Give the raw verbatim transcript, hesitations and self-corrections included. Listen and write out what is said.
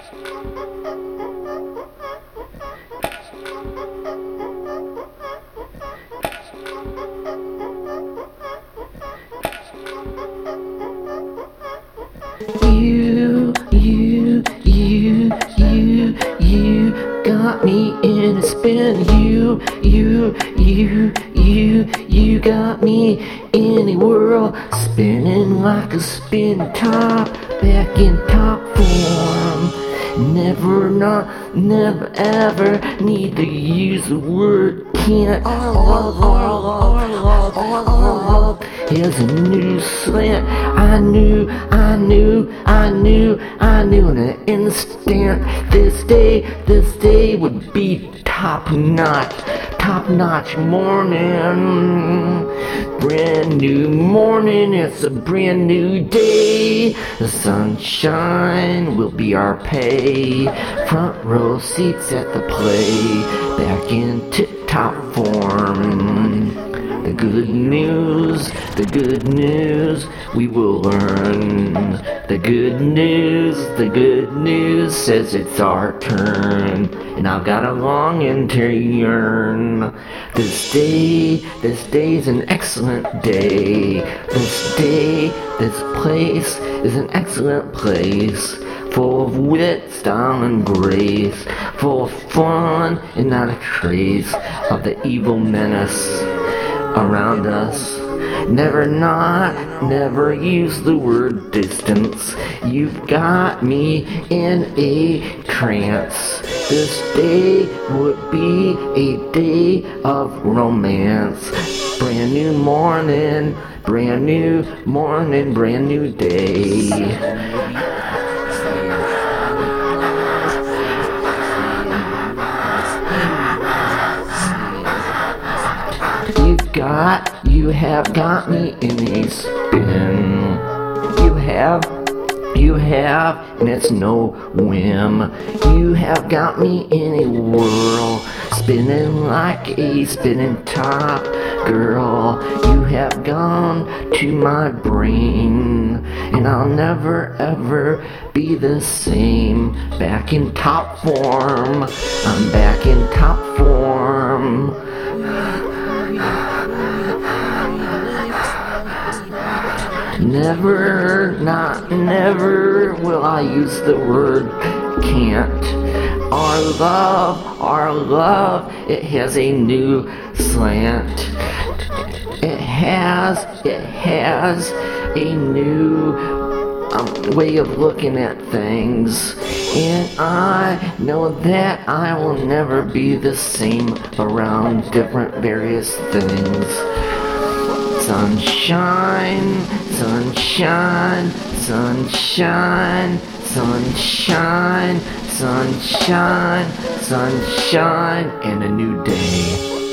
You, you, you, you, you got me in a spin. You, you, you, you, you got me in a whirl, spinning like a spin top, back in top form. Never, not, never, ever need to use the word can't. Our love, our love, our love, our love is a new slant. I knew, I knew, I knew, I knew in an instant this day, this day would be top notch, top notch morning. Brand new morning, it's a brand new day. The sunshine will be our pay. Front row seats at the play, back in tip-top form. The good news, the good news, we will learn. The good news, the good news says it's our turn. And I've got a longing to yearn. This day, this day's an excellent day. This day, this place is an excellent place. Full of wit, style, and grace. Full of fun and not a trace of the evil menace around us. Never not, never use the word distance. You've got me in a trance. This day would be a day of romance. Brand new morning, brand new morning, brand new day. You've got, you have got me in a spin. You have, you have, and it's no whim. You have got me in a whirl, spinning like a spinning top. Girl, you have gone to my brain, and I'll never ever be the same. Back in top form, I'm back in top form. Never, not never will I use the word can't. Our love, our love, it has a new slant. It has, it has a new um, way of looking at things. And I know that I will never be the same around different various things. Sunshine, sunshine, sunshine, sunshine, sunshine, sunshine, and a new day.